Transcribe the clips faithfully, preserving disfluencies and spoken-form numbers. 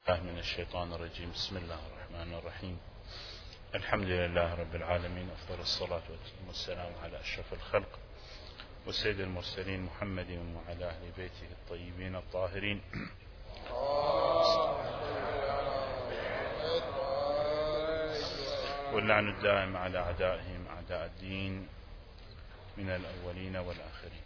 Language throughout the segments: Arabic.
من الشيطان الرجيم. بسم الله الرحمن الرحيم. الحمد لله رب العالمين، أفضل الصلاة والسلام على أشرف الخلق وسيد المرسلين محمد وعلى أهل بيته الطيبين الطاهرين، واللعن الدائم على أعدائهم أعداء الدين من الأولين والآخرين.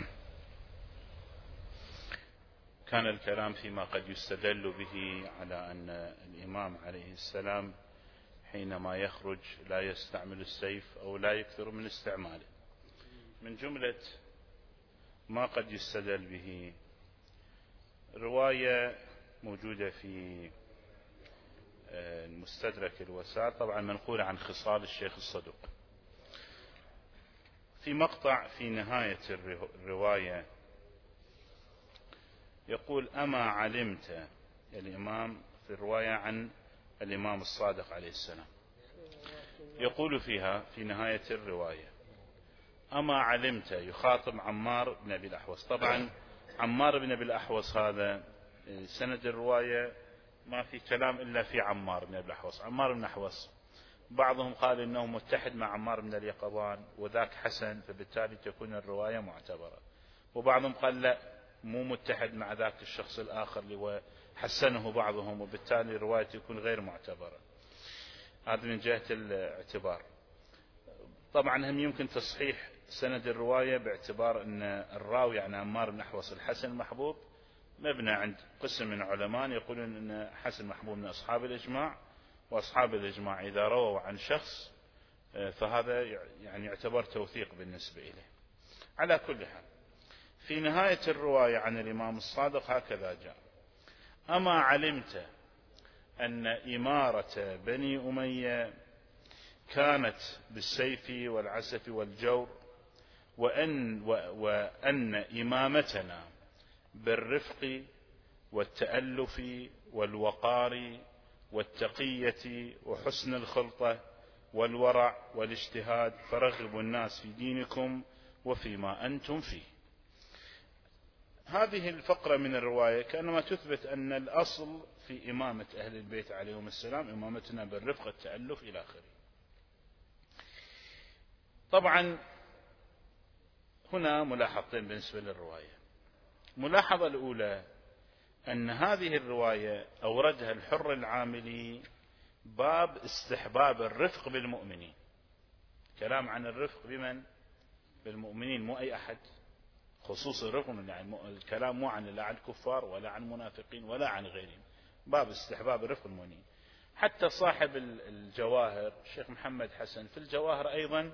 كان الكلام فيما قد يستدل به على أن الإمام عليه السلام حينما يخرج لا يستعمل السيف أو لا يكثر من استعماله. من جملة ما قد يستدل به رواية موجودة في المستدرك الوسائل، طبعا منقولة عن خصال الشيخ الصدوق، في مقطع في نهاية الرواية يقول: أما علمت، الإمام في الرواية عن الإمام الصادق عليه السلام، يقول فيها في نهاية الرواية: أما علمت، يخاطب عمار بن أبي الأحوص. طبعا عمار بن أبي الأحوص هذا سند الرواية ما في كلام إلا في عمار بن أبي الأحوص. عمار بن الأحوص بعضهم قال إنه متحد مع عمار بن اليقظان وذاك حسن، فبالتالي تكون الرواية معتبرة، وبعضهم قال لا، مو متحد مع ذاك الشخص الآخر اللي هو حسنه بعضهم، وبالتالي الرواية تكون غير معتبرة. هذا من جهة الاعتبار. طبعا هم يمكن تصحيح سند الرواية باعتبار أن الراوي عن عمار بن أحوص الحسن المحبوب مبنى عند قسم من علماء يقولون أن حسن محبوب من أصحاب الإجماع، وأصحاب الإجماع إذا رووا عن شخص فهذا يعني يعتبر توثيق بالنسبة إليه. على كل حال، في نهاية الرواية عن الإمام الصادق هكذا جاء: أما علمت أن إمارة بني أمية كانت بالسيف والعسف والجور، وأن, وأن إمامتنا بالرفق والتألف والوقار والتقية وحسن الخلطة والورع والاجتهاد، فرغبوا الناس في دينكم وفيما أنتم فيه. هذه الفقرة من الرواية كأنما تثبت أن الأصل في إمامة أهل البيت عليهم السلام إمامتنا بالرفق التألف إلى آخره. طبعا هنا ملاحظتين بالنسبة للرواية. ملاحظة الأولى أن هذه الرواية أوردها الحر العاملي باب استحباب الرفق بالمؤمنين. كلام عن الرفق بمن؟ بالمؤمنين، مو أي أحد، خصوص الرفق، يعني الكلام مو عن لا عن الكفار ولا عن المنافقين ولا عن غيرهم، باب استحباب الرفق المؤمنين. حتى صاحب الجواهر الشيخ محمد حسن في الجواهر أيضا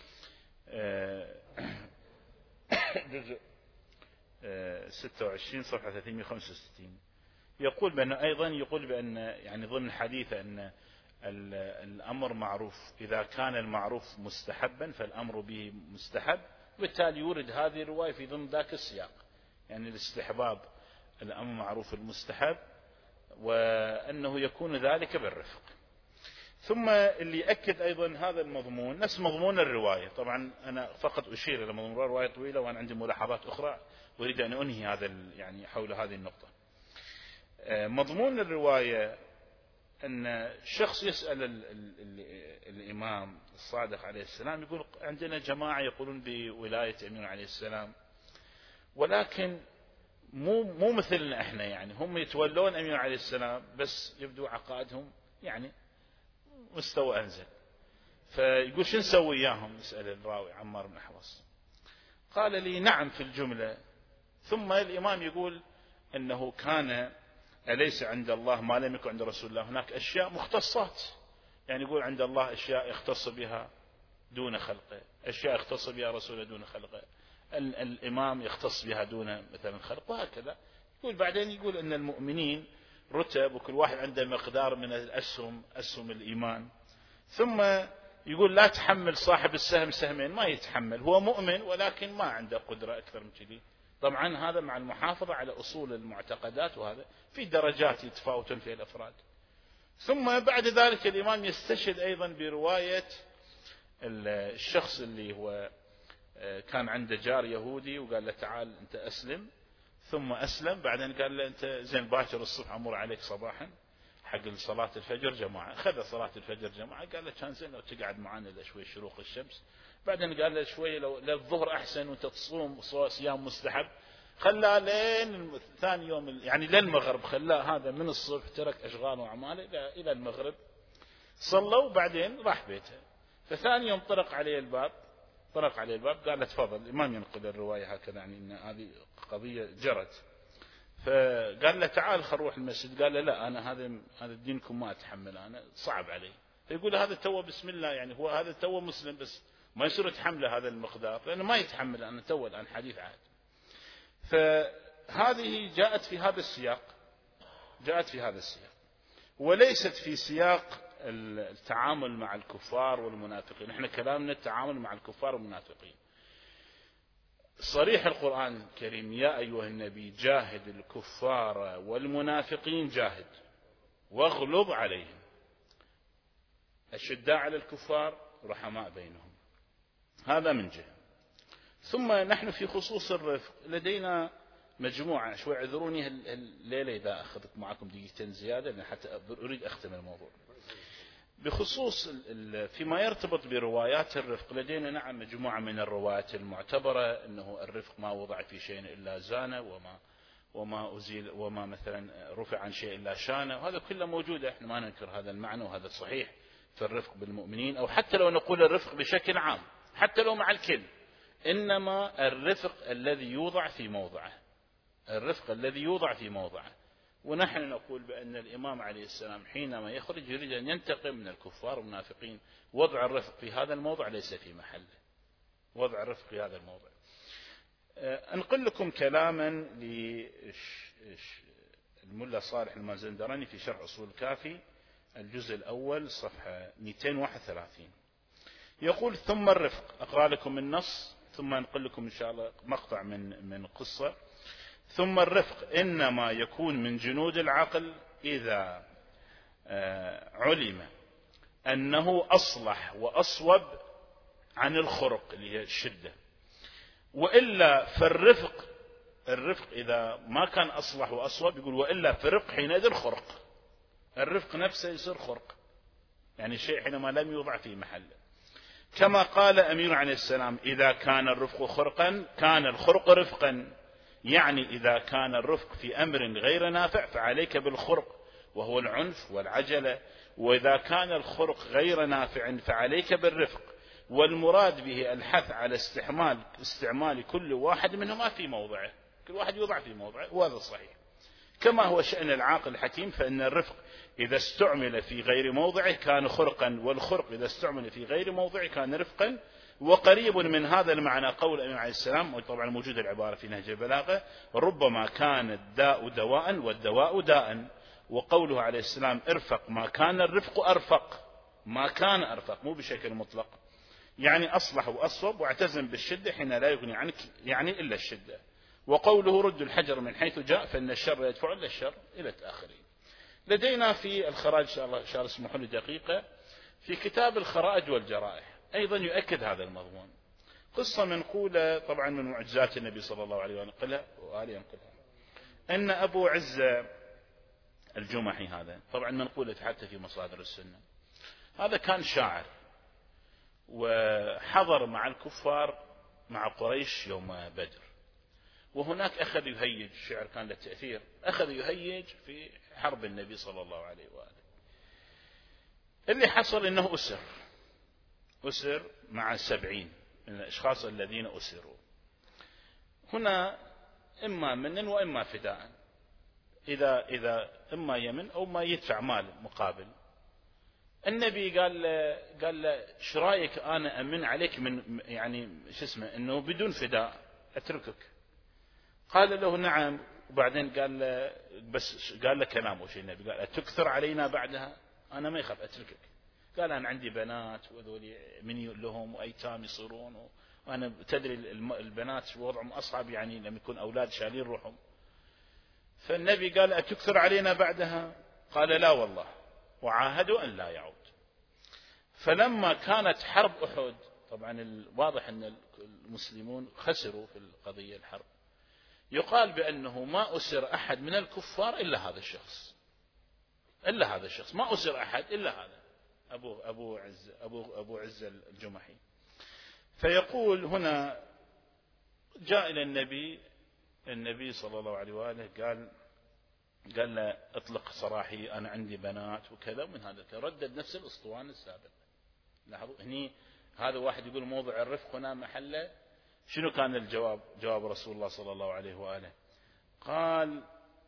جزء ستة وعشرين صفحة ثلاثمئة وخمسة وستين يقول بأن أيضا يقول بأن يعني ضمن الحديث أن الأمر معروف، إذا كان المعروف مستحبا فالأمر به مستحب، وبالتالي يورد هذه الرواية في ضمن ذاك السياق، يعني الاستحباب الأمر معروف المستحب، وأنه يكون ذلك بالرفق. ثم اللي يأكد أيضا هذا المضمون نفس مضمون الرواية. طبعا أنا فقط أشير إلى مضمون الرواية طويلة، وأنا عندي ملاحظات أخرى أريد أن أنهي هذا يعني حول هذه النقطة. مضمون الرواية أن شخص يسأل ال ال ال الإمام الصادق عليه السلام، يقول: عندنا جماعة يقولون بولاية أمين عليه السلام، ولكن مو مو مثلنا إحنا، يعني هم يتولون أمين عليه السلام بس يبدو عقائدهم يعني مستوى أنزل. فيقول: شو نسوي وياهم؟ يسأل الراوي عمار بن أحوص. قال لي: نعم في الجملة. ثم الإمام يقول أنه كان أليس عند الله ما لم يكن عند رسول الله؟ هناك أشياء مختصات، يعني يقول عند الله أشياء يختص بها دون خلقه، أشياء يختص بها رسوله دون خلقه، الإمام يختص بها دون مثلا خلقه، وهكذا. يقول بعدين يقول أن المؤمنين رتب، وكل واحد عنده مقدار من الأسهم، أسهم الإيمان. ثم يقول: لا تحمل صاحب السهم سهمين، ما يتحمل، هو مؤمن ولكن ما عنده قدرة أكثر من كذي. طبعا هذا مع المحافظة على أصول المعتقدات، وهذا في درجات يتفاوتون في الأفراد. ثم بعد ذلك الإمام يستشهد أيضا برواية الشخص اللي هو كان عنده جار يهودي وقال له: تعال أنت أسلم، ثم أسلم. بعدين قال له أنت زين باكر الصبح أمر عليك صباحا حق صلاة الفجر جماعة. خذ صلاة الفجر جماعة. قال له كان زين لو تقعد معنا لشوي شروق الشمس. بعدين قال له شوي لو للظهر أحسن وأنت تصوم صيام مستحب. خلاه لين ثاني يوم يعني للمغرب، خلاه هذا من الصبح ترك أشغاله وأعماله إلى المغرب، صلوا بعدين راح بيته. فثاني يوم طرق عليه الباب طرق عليه الباب قال له تفضل. الإمام ينقل الرواية هكذا يعني إن هذه قضية جرت. فقال له تعال خل نروح المسجد. قال له لا أنا هذا هذا دينكم ما أتحمل، أنا صعب علي. فيقول هذا تو بسم الله يعني هو هذا تو مسلم بس ما يصير يتحمله هذا المقدار لأنه ما يتحمل. أنا تو الآن حديث عهد. فهذه جاءت في هذا السياق جاءت في هذا السياق وليست في سياق التعامل مع الكفار والمنافقين. احنا كلامنا التعامل مع الكفار والمنافقين. صريح القرآن الكريم يا أيها النبي جاهد الكفار والمنافقين جاهد واغلظ عليهم، أشداء على الكفار رحماء بينهم. هذا من جهة. ثم نحن في خصوص الرفق لدينا مجموعة شوي اعذروني الليلة إذا أخذت معكم دقيقتين زيادة لأن حتى أريد أختم الموضوع. بخصوص فيما يرتبط بروايات الرفق لدينا نعم مجموعة من الروايات المعتبرة أنه الرفق ما وضع في شيء إلا زانه وما وما أزيل وما مثلا رفع عن شيء إلا شانه، وهذا كله موجودة. احنا ما ننكر هذا المعنى وهذا صحيح في الرفق بالمؤمنين، أو حتى لو نقول الرفق بشكل عام حتى لو مع الكل، إنما الرفق الذي يوضع في موضعه الرفق الذي يوضع في موضعه. ونحن نقول بأن الإمام عليه السلام حينما يخرج يريد أن ينتقم من الكفار والمنافقين. وضع الرفق في هذا الموضع ليس في محله. وضع الرفق في هذا الموضع. أنقل لكم كلاما للملا صالح المازندراني في شرح أصول الكافي الجزء الأول صفحة مئتين وواحد وثلاثين. يقول ثم الرفق. أقرأ لكم النص ثم أنقل لكم إن شاء الله مقطع من من قصة. ثم الرفق إنما يكون من جنود العقل إذا علم أنه أصلح وأصوب عن الخرق اللي هي الشدة. وإلا فالرفق الرفق إذا ما كان أصلح وأصوب يقول وإلا فرق حينئذ خرق. الرفق نفسه يصير خرق يعني شيء حينما لم يوضع في محله. كما قال أمير عليه السلام إذا كان الرفق خرقا كان الخرق رفقا، يعني إذا كان الرفق في أمر غير نافع فعليك بالخرق وهو العنف والعجلة، وإذا كان الخرق غير نافع فعليك بالرفق، والمراد به الحث على استعمال استعمال كل واحد منهما في موضعه، كل واحد يوضع في موضعه وهذا صحيح. كما هو شأن العاقل الحكيم فإن الرفق إذا استعمل في غير موضعه كان خرقا، والخرق إذا استعمل في غير موضعه كان رفقا. وقريب من هذا المعنى قول النبي عليه السلام، وطبعا موجود العبارة في نهج البلاغة، ربما كان الداء دواء والدواء داء. وقوله عليه السلام ارفق ما كان الرفق أرفق، ما كان أرفق مو بشكل مطلق، يعني أصلح وأصوب واعتزم بالشدة حين لا يغني عنك يعني إلا الشدة. وقوله رد الحجر من حيث جاء فإن الشر يدفع إلا الشر إلى آخره. لدينا في الخراج إن شاء الله شاء الله اسمحوا لي دقيقة في كتاب الخرائج والجرائح أيضا يؤكد هذا المضمون. قصة منقولة طبعا من معجزات النبي صلى الله عليه وآله وآله ينقلها أن أبو عزة الجمحي هذا طبعا منقولة حتى في مصادر السنة، هذا كان شاعر وحضر مع الكفار مع قريش يوم بدر، وهناك أخذ يهيج، الشعر كان له تأثير، أخذ يهيج في حرب النبي صلى الله عليه وآله. اللي حصل أنه أسر أسر مع سبعين من الأشخاص الذين أسروا. هنا إما من وإما فداء، إذا إذا إما يمن أو ما يدفع مال مقابل. النبي قال له قال له ايش رايك أنا أمن عليك من يعني شو اسمه إنه بدون فداء أتركك. قال له نعم. وبعدين قال له بس قال له كلامه شيء النبي قال أتكثر علينا بعدها؟ أنا ما يخاف أتركك. قال أنا عندي بنات وذولي من لهم وأيتام يصيرون، وأنا تدري البنات وضعهم أصعب يعني لما يكون أولاد شالين روحهم. فالنبي قال أتكثر علينا بعدها؟ قال لا والله، وعاهدوا أن لا يعود. فلما كانت حرب أحد طبعا الواضح أن المسلمون خسروا في القضية الحرب، يقال بأنه ما أسر أحد من الكفار إلا هذا الشخص، إلا هذا الشخص ما أسر أحد إلا هذا أبو أبو عز أبو أبو عز الجمحي. فيقول هنا جاء إلى النبي النبي صلى الله عليه وآله قال قال له اطلق سراحي أنا عندي بنات وكذا، من هذا ردد نفس الأسطوانة السابق. لاحظوا هني هذا واحد يقول موضع الرفق هنا محله. شنو كان الجواب؟ جواب رسول الله صلى الله عليه وآله قال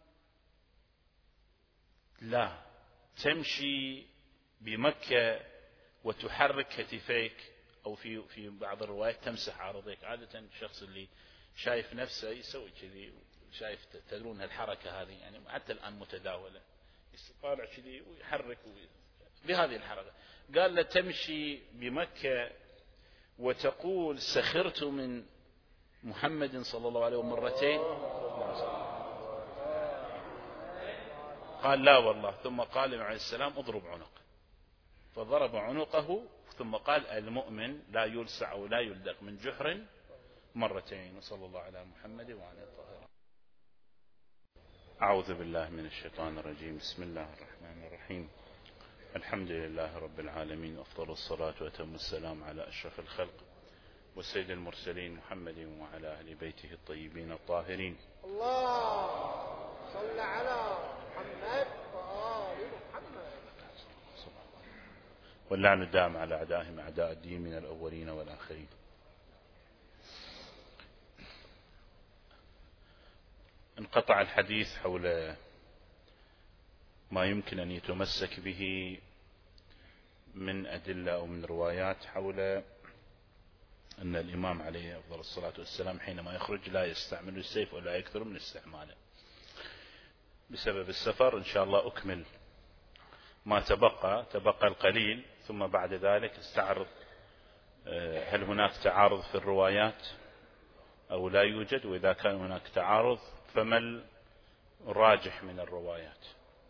لا تمشي بمكة وتحرك كتفيك، أو في في بعض الروايات تمسح عارضيك. عادة الشخص اللي شايف نفسه يسوي كذي، شايف تدرون هالحركة هذه يعني حتى الآن متداولة، يطالع كذي ويحرك بهذه الحركة. قال له تمشي بمكة وتقول سخرت من محمد صلى الله عليه وسلم مرتين؟ قال لا والله. ثم قال عليه السلام اضرب عنقه، فضرب عنقه. ثم قال المؤمن لا يلسع ولا يلدغ من جحر مرتين. وصلى الله على محمد وعلى الطاهرين. أعوذ بالله من الشيطان الرجيم. بسم الله الرحمن الرحيم. الحمد لله رب العالمين، أفضل الصلاة وأتم السلام على أشرف الخلق والسيد المرسلين محمد وعلى أهل بيته الطيبين الطاهرين. الله صل على محمد وآل محمد. واللعن الدائم على أعدائهم أعداء الدين من الأولين والآخرين. انقطع الحديث حول ما يمكن أن يتمسك به من أدلة أو من روايات حول أن الإمام عليه أفضل الصلاة والسلام حينما يخرج لا يستعمل السيف ولا يكثر من استعماله بسبب السفر. إن شاء الله أكمل ما تبقى تبقى القليل، ثم بعد ذلك استعرض هل هناك تعارض في الروايات أو لا يوجد، وإذا كان هناك تعارض فما الراجح من الروايات.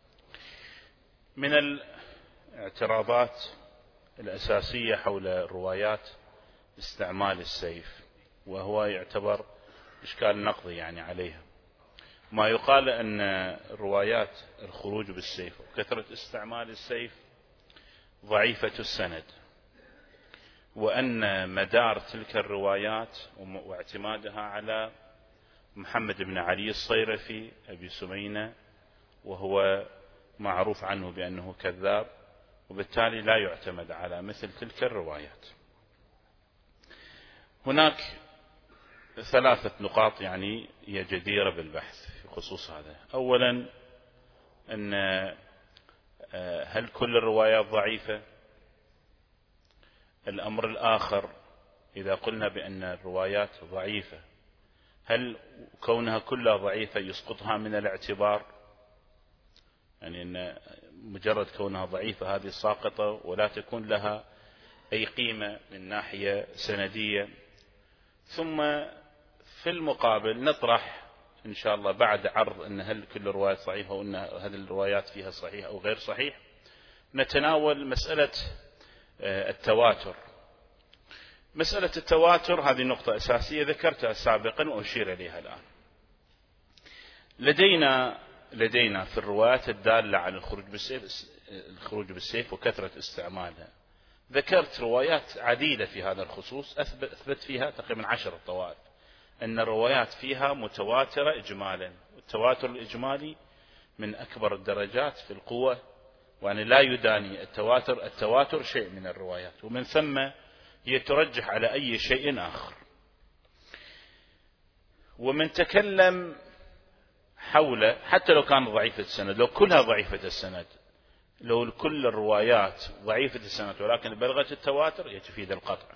من الاعتراضات الأساسية حول الروايات استعمال السيف، وهو يعتبر إشكال نقضي يعني عليها. ما يقال أن روايات الخروج بالسيف وكثرة استعمال السيف ضعيفة السند، وأن مدار تلك الروايات واعتمادها على محمد بن علي الصيرفي أبي سمينة، وهو معروف عنه بأنه كذاب، وبالتالي لا يعتمد على مثل تلك الروايات. هناك ثلاثة نقاط يعني هي جديرة بالبحث في خصوص هذا. أولا أن هل كل الروايات ضعيفة؟ الأمر الآخر إذا قلنا بأن الروايات ضعيفة، هل كونها كلها ضعيفة يسقطها من الاعتبار؟ يعني أن مجرد كونها ضعيفة هذه ساقطة ولا تكون لها أي قيمة من ناحية سندية. ثم في المقابل نطرح إن شاء الله بعد عرض أن هل كل الروايات صحيحة وأن هذه الروايات فيها صحيح أو غير صحيح، نتناول مسألة التواتر. مسألة التواتر هذه نقطة أساسية ذكرتها سابقا وأشير إليها الآن. لدينا لدينا في الروايات الدالة على الخروج بالسيف الخروج بالسيف وكثرة استعمالها، ذكرت روايات عديدة في هذا الخصوص أثبت فيها تقريبا عشر طوائف أن الروايات فيها متواترة إجمالا. والتواتر الإجمالي من أكبر الدرجات في القوة، وأن لا يداني التواتر التواتر شيء من الروايات، ومن ثم هي ترجح على أي شيء آخر. ومن تكلم حول حتى لو كان ضعيفة السند، لو كلها ضعيفة السند، لو كل الروايات ضعيفة السند ولكن بلغت التواتر يتفيد القطع.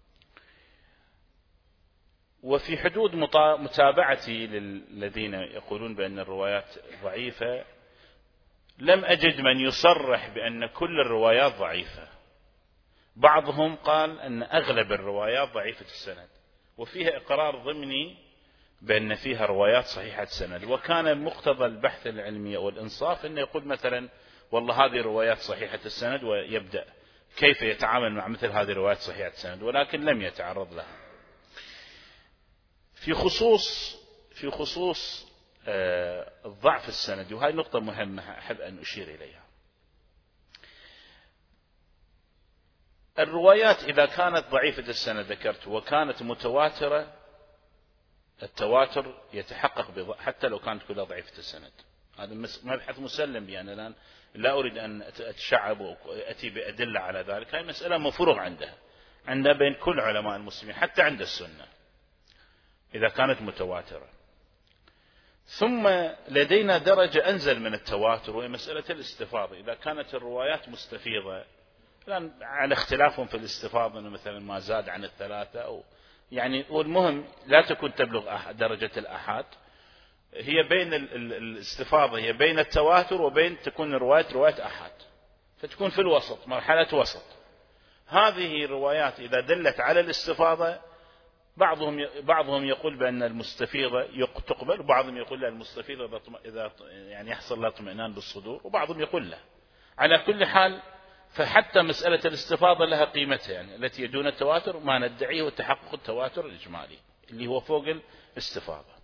وفي حدود متابعتي للذين يقولون بأن الروايات ضعيفة لم أجد من يصرح بأن كل الروايات ضعيفة. بعضهم قال أن أغلب الروايات ضعيفة السند، وفيها إقرار ضمني بأن فيها روايات صحيحة السند. وكان مقتضى البحث العلمي والإنصاف أن يقول مثلا والله هذه روايات صحيحة السند، ويبدأ كيف يتعامل مع مثل هذه الروايات صحيحة السند، ولكن لم يتعرض لها. في خصوص في خصوص الضعف السند، وهي نقطة مهمة أحب أن أشير إليها. الروايات إذا كانت ضعيفة السند ذكرت وكانت متواترة، التواتر يتحقق حتى لو كانت كلها ضعيفة السند. هذا مبحث مسلم به، أنا الآن لا أريد أن أتشعب وأتي بأدلة على ذلك، هذه مسألة مفروغ عندها عندها بين كل علماء المسلمين حتى عند السنة إذا كانت متواترة. ثم لدينا درجة أنزل من التواتر وهي مسألة الاستفاضة. إذا كانت الروايات مستفيضة الآن على اختلافهم في الاستفاضة، أنه مثلا ما زاد عن الثلاثة أو يعني، والمهم لا تكون تبلغ درجة الأحاد، هي بين الاستفاضة هي بين التواتر وبين تكون الروايات رواية أحاد، فتكون في الوسط، مرحلة وسط. هذه الروايات إذا دلت على الاستفاضة بعضهم بعضهم يقول بأن المستفيضة تقبل، وبعضهم يقول لا المستفيضة إذا يعني يحصل لها اطمئنان بالصدور، وبعضهم يقول لا. على كل حال فحتى مسألة الاستفاضة لها قيمتها، يعني التي دون التواتر ما ندعيه وتحقق التواتر الإجمالي اللي هو فوق الاستفاضة.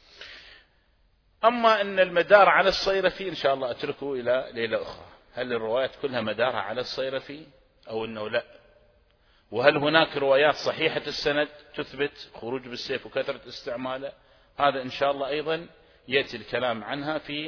أما أن المدار على الصيرفي إن شاء الله أتركه إلى ليلة أخرى، هل الروايات كلها مدارها على الصيرفي أو أنه لا؟ وهل هناك روايات صحيحة السند تثبت خروج بالسيف وكثرة استعماله؟ هذا إن شاء الله أيضا يأتي الكلام عنها في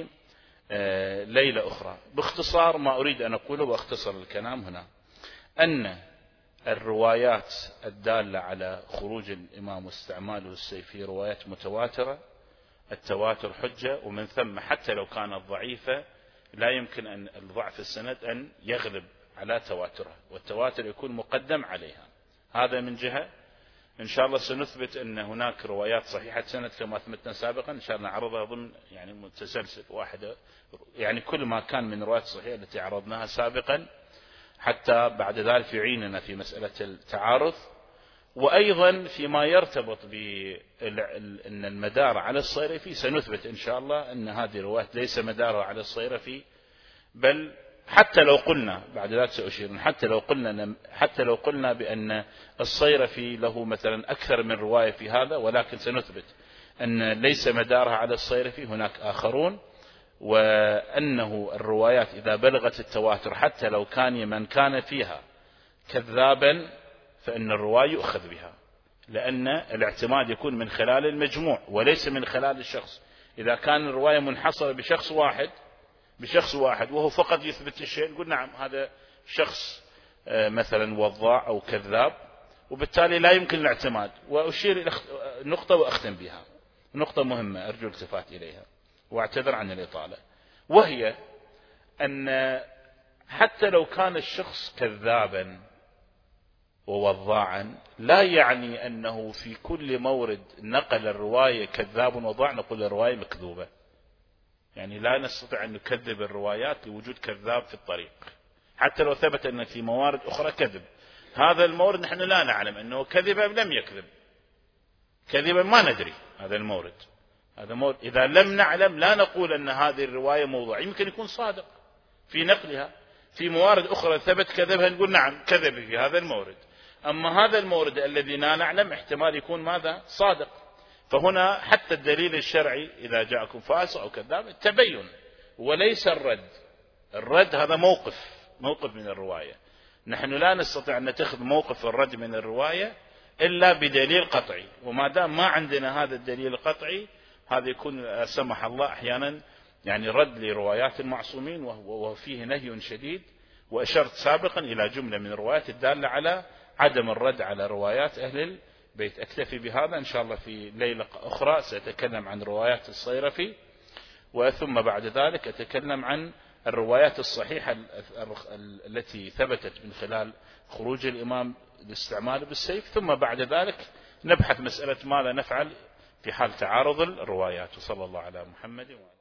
ليلة أخرى. باختصار ما أريد أن أقوله واختصر الكلام هنا، أن الروايات الدالة على خروج الإمام واستعماله السيف في روايات متواترة، التواتر حجة، ومن ثم حتى لو كانت ضعيفة لا يمكن أن الضعف السند أن يغلب على تواترها، والتواتر يكون مقدم عليها. هذا من جهة. إن شاء الله سنثبت أن هناك روايات صحيحة سند كما أثبتنا سابقا، إن شاء الله نعرضها ضمن يعني متسلسل واحدة، يعني كل ما كان من روايات صحيحة التي عرضناها سابقا، حتى بعد ذلك يعيننا في مسألة التعارض. وأيضا فيما يرتبط بأن المدار على الصيرفي سنثبت إن شاء الله أن هذه الروايات ليس مدارها على الصيرفي، بل حتى لو قلنا بعد ذلك سأشير، حتى لو قلنا حتى لو قلنا بأن الصيرفي له مثلا أكثر من رواية في هذا، ولكن سنثبت أن ليس مدارها على الصيرفي، هناك آخرون، وأنه الروايات إذا بلغت التواتر حتى لو كان من كان فيها كذابا فإن الرواية يؤخذ بها، لأن الاعتماد يكون من خلال المجموع وليس من خلال الشخص. إذا كان الرواية منحصرة بشخص واحد بشخص واحد وهو فقط يثبت الشيء، نقول نعم هذا شخص مثلا وضاع أو كذاب، وبالتالي لا يمكن الاعتماد. وأشير إلى نقطة وأختم بها، نقطة مهمة أرجو التفات إليها واعتذر عن الإطالة، وهي أن حتى لو كان الشخص كذابا ووضاعا لا يعني أنه في كل مورد نقل الرواية كذاب وضاع نقول الرواية مكذوبة. يعني لا نستطيع أن نكذب الروايات لوجود كذاب في الطريق، حتى لو ثبت أن في موارد أخرى كذب. هذا المورد نحن لا نعلم أنه كذب أم لم يكذب، كذبا ما ندري هذا المورد هذا مورد إذا لم نعلم لا نقول أن هذه الرواية موضوع، يمكن يكون صادق في نقلها، في موارد أخرى ثبت كذبها نقول نعم كذب في هذا المورد. أما هذا المورد الذي لا نعلم احتمال يكون ماذا صادق. فهنا حتى الدليل الشرعي إذا جاءكم فاسق أو كذاب التبين وليس الرد. الرد هذا موقف موقف من الرواية، نحن لا نستطيع أن نتخذ موقف الرد من الرواية إلا بدليل قطعي، وما دام ما عندنا هذا الدليل القطعي هذا يكون سمح الله أحيانا يعني رد لروايات المعصومين، وفيه نهي شديد. وأشرت سابقا إلى جملة من الروايات الدالة على عدم الرد على روايات أهل البيت. أكتفي بهذا إن شاء الله، في ليلة أخرى سأتكلم عن روايات الصيرفي، وثم بعد ذلك أتكلم عن الروايات الصحيحة التي ثبتت من خلال خروج الإمام الاستعمال بالسيف، ثم بعد ذلك نبحث مسألة ماذا نفعل في حال تعارض الروايات. وصلى الله على محمد وعلى.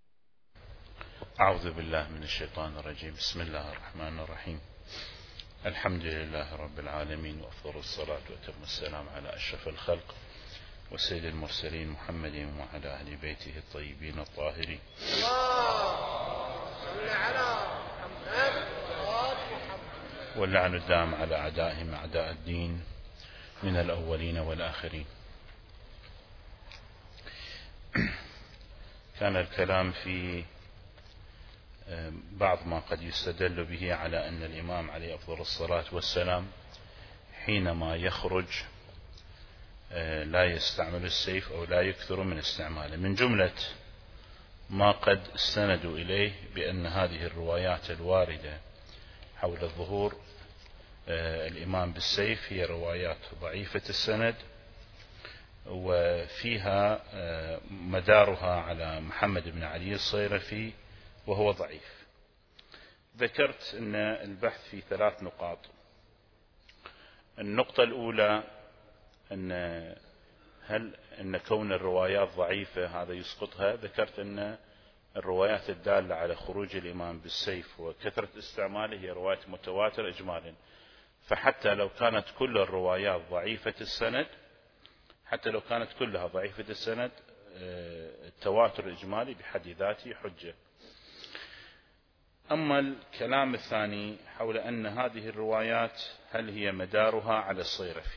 أعوذ بالله من الشيطان الرجيم. بسم الله الرحمن الرحيم. الحمد لله رب العالمين، وأفضل الصلاة وأتم السلام على أشرف الخلق وسيد المرسلين محمد وعلى أهل بيته الطيبين الطاهرين. واللعن الدام على أعدائهم أعداء الدين من الأولين والآخرين. كان الكلام في بعض ما قد يستدل به على أن الإمام عليه أفضل الصلاة والسلام حينما يخرج لا يستعمل السيف أو لا يكثر من استعماله. من جملة ما قد استندوا إليه بأن هذه الروايات الواردة حول الظهور الإمام بالسيف هي روايات ضعيفة السند، وفيها مدارها على محمد بن علي الصيرفي وهو ضعيف. ذكرت أن البحث في ثلاث نقاط. النقطة الأولى أن هل أن كون الروايات ضعيفة هذا يسقطها. ذكرت أن الروايات الدالة على خروج الإمام بالسيف وكثرة استعماله هي روايات متواتر إجمالا، فحتى لو كانت كل الروايات ضعيفة السند حتى لو كانت كلها ضعيفة السند التواتر الإجمالي بحد ذاته حجة. أما الكلام الثاني حول أن هذه الروايات هل هي مدارها على الصيرفي.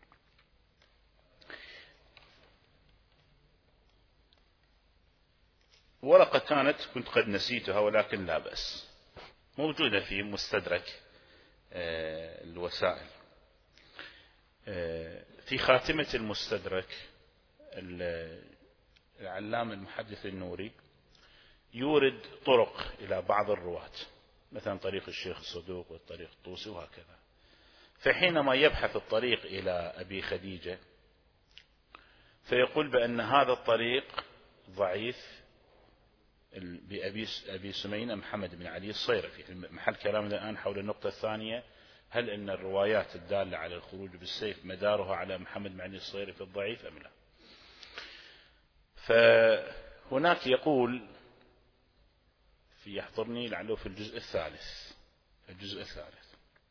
ورقة كانت كنت قد نسيتها ولكن لا بأس، موجودة في مستدرك الوسائل. في خاتمة المستدرك العلام المحدث النوري يورد طرق إلى بعض الرواة، مثلا طريق الشيخ الصدوق والطريق الطوسي وهكذا. فحينما يبحث الطريق إلى أبي خديجة فيقول بأن هذا الطريق ضعيف بأبي أبي سمينة محمد بن علي الصيرفي. محل كلامنا الآن حول النقطة الثانية، هل أن الروايات الدالة على الخروج بالسيف مدارها على محمد بن علي الصيرفي الضعيف أم لا؟ فهناك يقول في يحضرني لعله في الجزء الثالث الجزء الثالث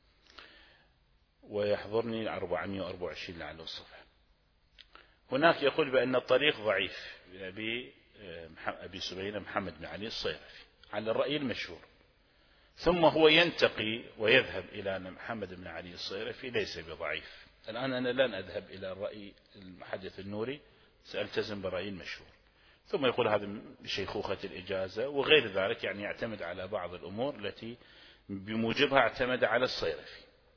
ويحضرني أربعمائة وأربعة وعشرين لعله الصفحة. هناك يقول بأن الطريق ضعيف بأبي أبي سمينة محمد بن علي الصيرفي على الرأي المشهور، ثم هو ينتقي ويذهب إلى أن محمد بن علي الصيرفي ليس بضعيف. الآن أنا لن أذهب إلى الرأي المحدث النوري، سألتزم برأي المشهور. ثم يقول هذا بشيخوخة الإجازة وغير ذلك، يعني يعتمد على بعض الأمور التي بموجبها اعتمد على الصيرفي.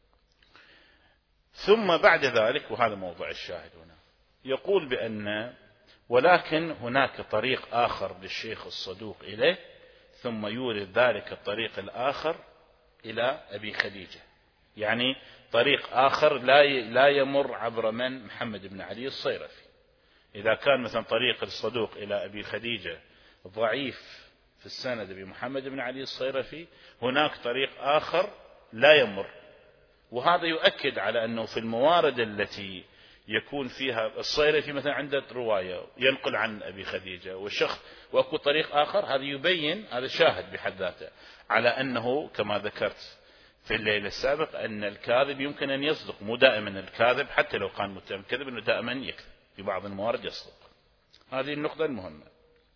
ثم بعد ذلك، وهذا موضع الشاهد هنا، يقول بأن ولكن هناك طريق آخر للشيخ الصدوق إليه، ثم يورد ذلك الطريق الآخر إلى أبي خديجة، يعني طريق آخر لا لا يمر عبر من محمد بن علي الصيرفي. إذا كان مثلا طريق الصدوق إلى أبي خديجة ضعيف في السند بمحمد بن علي الصيرفي، هناك طريق آخر لا يمر. وهذا يؤكد على أنه في الموارد التي يكون فيها الصيرفي مثلا عنده رواية ينقل عن أبي خديجة والشخص وأكو طريق آخر، هذا يبين، هذا شاهد بحد ذاته على أنه كما ذكرت في الليلة السابق أن الكاذب يمكن أن يصدق، مو دائما الكاذب حتى لو كان متهم كذب أنه دائما يكذب، في بعض الموارد يصدق. هذه النقطة المهمة.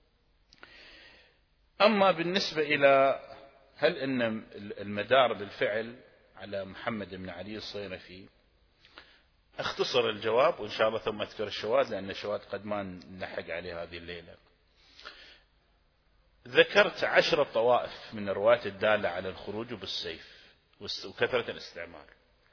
أما بالنسبة إلى هل أن المدار بالفعل على محمد بن علي الصيرفي، اختصر الجواب وإن شاء الله ثم أذكر الشواذ لأن الشواذ قد ما نلحق عليه هذه الليلة. ذكرت عشرة طوائف من الروايات الدالة على الخروج بالسيف وكثرة الاستعمال.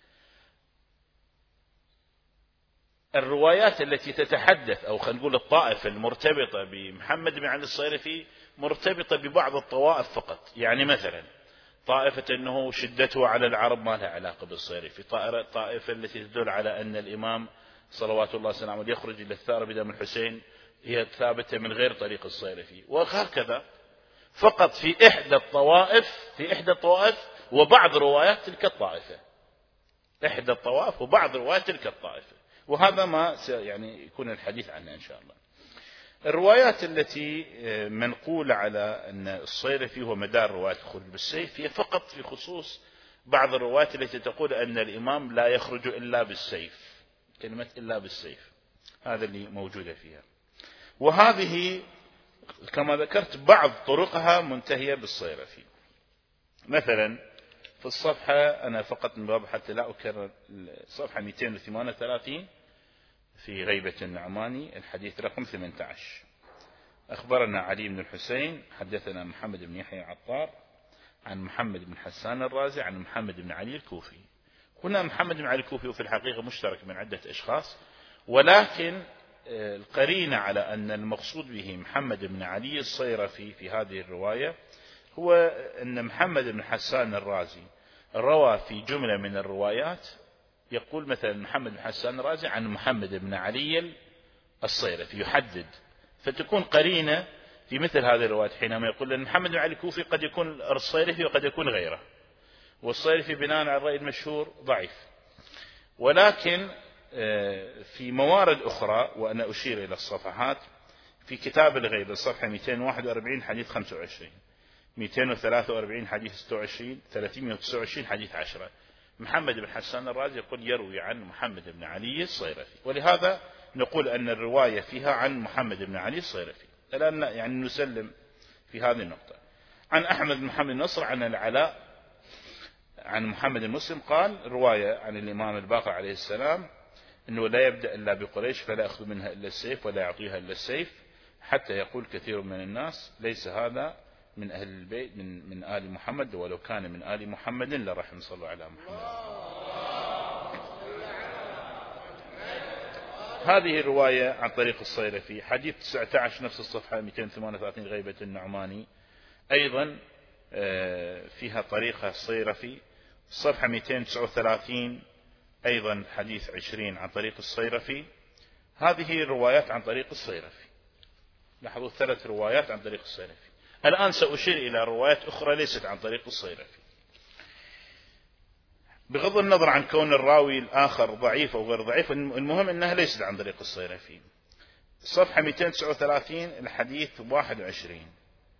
الروايات التي تتحدث أو خلينا نقول الطائفة المرتبطة بمحمد بن علي الصيرفي مرتبطة ببعض الطوائف فقط. يعني مثلا طائفة أنه شدته على العرب ما لها علاقة بالصيرفي، طائفة التي تدل على أن الإمام صلوات الله وسلامه عليه يخرج إلى الثار بدم الحسين هي ثابتة من غير طريق الصيرفي، وهكذا فقط في إحدى الطوائف في إحدى الطوائف وبعض روايات تلك الطائفة، إحدى الطوائف وبعض روايات تلك الطائفة، وهذا ما يعني يكون الحديث عنه إن شاء الله. الروايات التي منقولة على أن الصيرفي هو مدار رواية الخروج بالسيف هي فقط في خصوص بعض الروايات التي تقول أن الإمام لا يخرج إلا بالسيف، كلمة إلا بالسيف هذا اللي موجودة فيها. وهذه كما ذكرت بعض طرقها منتهية بالصيرفي. مثلا في الصفحة أنا فقط من باب حتى لا أكرر، الصفحة مئتين وثمانية وثلاثين في غيبة النعماني الحديث رقم ثمانية عشر أخبرنا علي بن الحسين حدثنا محمد بن يحيى عطار عن محمد بن حسان الرازي عن محمد بن علي الكوفي. هنا محمد بن علي الكوفي وفي الحقيقة مشترك من عدة أشخاص، ولكن القرينة على أن المقصود به محمد بن علي الصيرفي في هذه الرواية هو أن محمد بن حسان الرازي روى في جملة من الروايات، يقول مثلا محمد بن حسان الرازي عن محمد بن علي الصيرفي، يحدد، فتكون قرينة في مثل هذه الروايات حينما يقول أن محمد بن علي الكوفي قد يكون الصيرفي وقد يكون غيره، والصيرفي بناء على الرأي المشهور ضعيف. ولكن في موارد أخرى، وأنا أشير إلى الصفحات، في كتاب الغيب الصفحة مئتين وواحد وأربعين حديث خمسة وعشرين، مئتين وثلاثة وأربعين حديث ستة وعشرين، ثلاثمئة وتسعة وعشرين حديث عشرة، محمد بن حسان الرازي يقول يروي عن محمد بن علي الصيرفي، ولهذا نقول أن الرواية فيها عن محمد بن علي الصيرفي. الآن يعني نسلم في هذه النقطة. عن أحمد بن محمد النصر عن العلاء عن محمد المسلم قال رواية عن الإمام الباقر عليه السلام أنه لا يبدأ إلا بقريش فلا يأخذ منها إلا السيف ولا يعطيها إلا السيف، حتى يقول كثير من الناس ليس هذا من أهل البيت من, من آل محمد، ولو كان من آل محمد لرحم صلى على محمد. هذه الرواية عن طريق الصيرفي حديث تسعة عشر نفس الصفحة مئتين وثمانية وثلاثين غيبة النعماني أيضا فيها طريقة الصيرفي، صفحة مئتين وتسعة وثلاثين أيضا حديث عشرين عن طريق الصيرفي. هذه الروايات عن طريق الصيرفي، لاحظوا ثلاث روايات عن طريق الصيرفي. الآن سأشير إلى روايات أخرى ليست عن طريق الصيرفي، بغض النظر عن كون الراوي الآخر ضعيف أو غير ضعيف، المهم أنها ليست عن طريق الصيرفي. صفحة مئتين وتسعة وثلاثين الحديث واحد وعشرين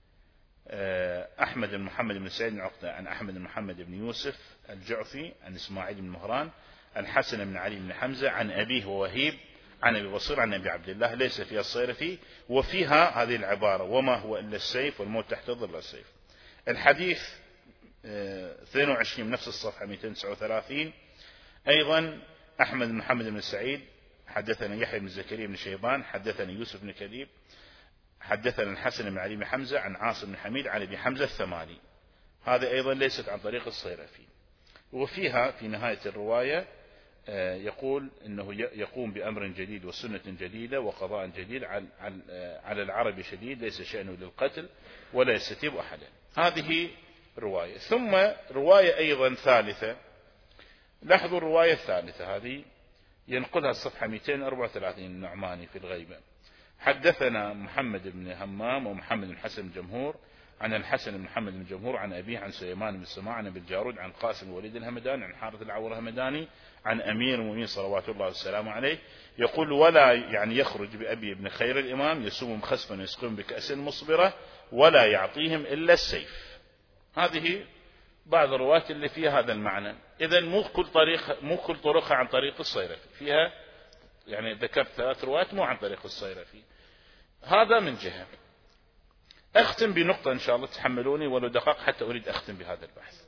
أحمد بن محمد بن سعيد بن عقدة عن أحمد بن محمد بن يوسف الجعفي عن إسماعيل بن مهران الحسن بن علي بن حمزة عن أبيه ووهيب عن أبي بصير عن أبي عبد الله، ليس فيها الصيرفي، وفيها هذه العبارة وما هو إلا السيف والموت تحت ظل السيف. الحديث اثنين وعشرين نفس الصفحة مئتين وتسعة وثلاثين أيضا أحمد بن محمد بن سعيد حدثنا يحيى بن زكريا بن شيبان حدثنا يوسف بن كذيب حدثنا الحسن بن علي بن حمزة عن عاصم بن حميد عن أبي حمزة الثمالي، هذا أيضا ليست عن طريق الصيرفي. وفيها في نهاية الرواية يقول إنه يقوم بأمر جديد وسنة جديدة وقضاء جديد على العرب شديد، ليس شأنه للقتل ولا يستتيب أحدا. هذه رواية. ثم رواية أيضا ثالثة، لاحظوا الرواية الثالثة هذه ينقلها الصفحة مئتين وأربعة وثلاثين النعماني في الغيبة. حدثنا محمد بن همام ومحمد بن حسن الجمهور عن الحسن بن محمد بن الجمهور عن أبيه عن سليمان بن سماع عن أبي الجارود عن قاسم الوليد الهمداني عن حارث العور الهمداني عن أمير المؤمنين صلوات الله والسلام عليه يقول ولا يعني يخرج بأبي ابن خير الإمام يسوم خسفا ويسقون بكأس مصبرة ولا يعطيهم إلا السيف. هذه بعض الروايات اللي فيها هذا المعنى. إذن مو كل طريق مو كل طرقها عن طريق الصيرفي، فيها يعني ذكرت ثلاث روايات مو عن طريق الصيرفي. هذا من جهة. أختم بنقطة إن شاء الله، تحملوني ولو دقائق حتى أريد أختم بهذا البحث.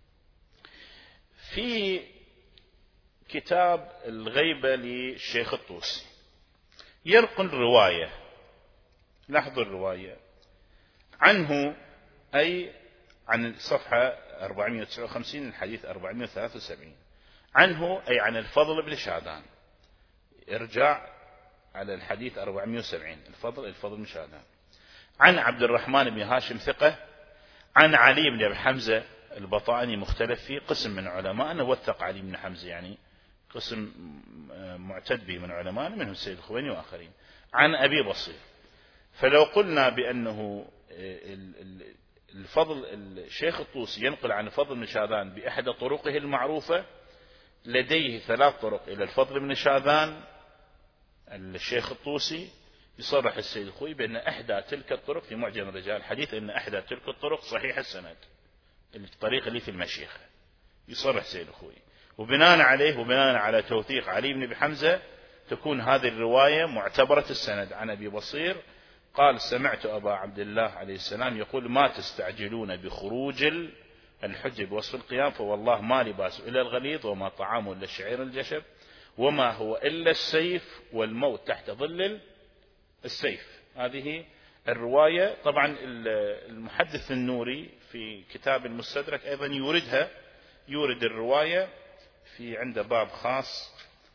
في كتاب الغيبة للشيخ الطوسي ينقل رواية، لاحظوا الرواية عنه، أي عن الصفحة أربعمئة وتسعة وخمسين الحديث أربعمئة وثلاثة وسبعين عنه، أي عن الفضل بن شادان، ارجع على الحديث أربعمئة وسبعين الفضل الفضل بن شادان، عن عبد الرحمن بن هاشم ثقة عن علي بن أبي حمزة البطاني مختلف فيه، قسم من علماء أنه وثق علي بن حمزة، يعني قسم معتد به من علماء منهم السيد الخويني وآخرين، عن أبي بصير. فلو قلنا بأنه الفضل الشيخ الطوسي ينقل عن الفضل بن شاذان بأحد طرقه المعروفة، لديه ثلاث طرق إلى الفضل بن شاذان. الشيخ الطوسي يصرح السيد الخوي بأن أحدى تلك الطرق في معجم رجال الحديث أن أحدى تلك الطرق صحيح السند، الطريق اللي في المشيخة، يصرح السيد الخوي، وبناء عليه وبناء على توثيق علي بن أبي حمزة تكون هذه الرواية معتبرة السند. عن أبي بصير قال سمعت أبا عبد الله عليه السلام يقول ما تستعجلون بخروج الحج بوصف القيام، فوالله ما لباس إلا الغليظ وما طعام إلا الشعير الجشب وما هو إلا السيف والموت تحت ظل السيف. هذه الرواية طبعا المحدث النوري في كتاب المستدرك أيضا يوردها، يورد الرواية في عنده باب خاص،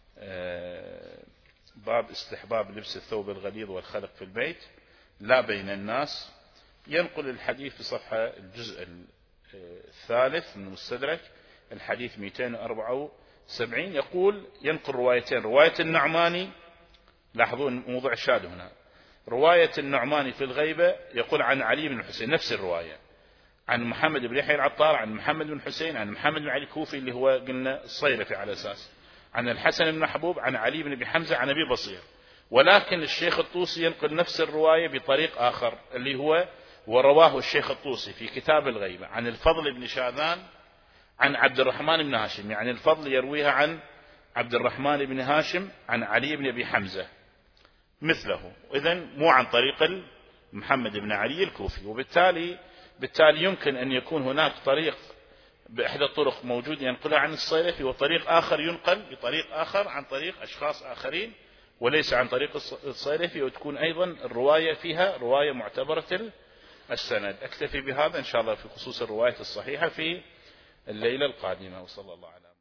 باب استحباب لبس الثوب الغليظ والخلق في البيت لا بين الناس. ينقل الحديث في صفحة الجزء الثالث من المستدرك الحديث مئتين وأربعة وسبعين، يقول ينقل روايتين، رواية النعماني، لاحظون موضوع الشاهد هنا، رواية النعماني في الغيبة يقول عن علي بن الحسين نفس الرواية، عن محمد بن يحيى العطار، عن محمد بن حسين، عن محمد بن علي الكوفي اللي هو قلنا الصيرفي على أساس، عن الحسن بن محبوب، عن علي بن أبي حمزة، عن أبي بصير. ولكن الشيخ الطوسي ينقل نفس الرواية بطريق آخر اللي هو ورواه الشيخ الطوسي في كتاب الغيبة عن الفضل بن شاذان عن عبد الرحمن بن هاشم، يعني الفضل يرويها عن عبد الرحمن بن هاشم عن علي بن أبي حمزة مثله، إذن مو عن طريق محمد بن علي الكوفي. وبالتالي بالتالي يمكن أن يكون هناك طريق بإحدى الطرق موجود ينقلها عن الصيرفي، وطريق آخر ينقل بطريق آخر عن طريق أشخاص آخرين وليس عن طريق الصيرفي، وتكون أيضا الرواية فيها رواية معتبرة السند. أكتفي بهذا إن شاء الله في خصوص الرواية الصحيحة في الليلة القادمة. وصلى الله على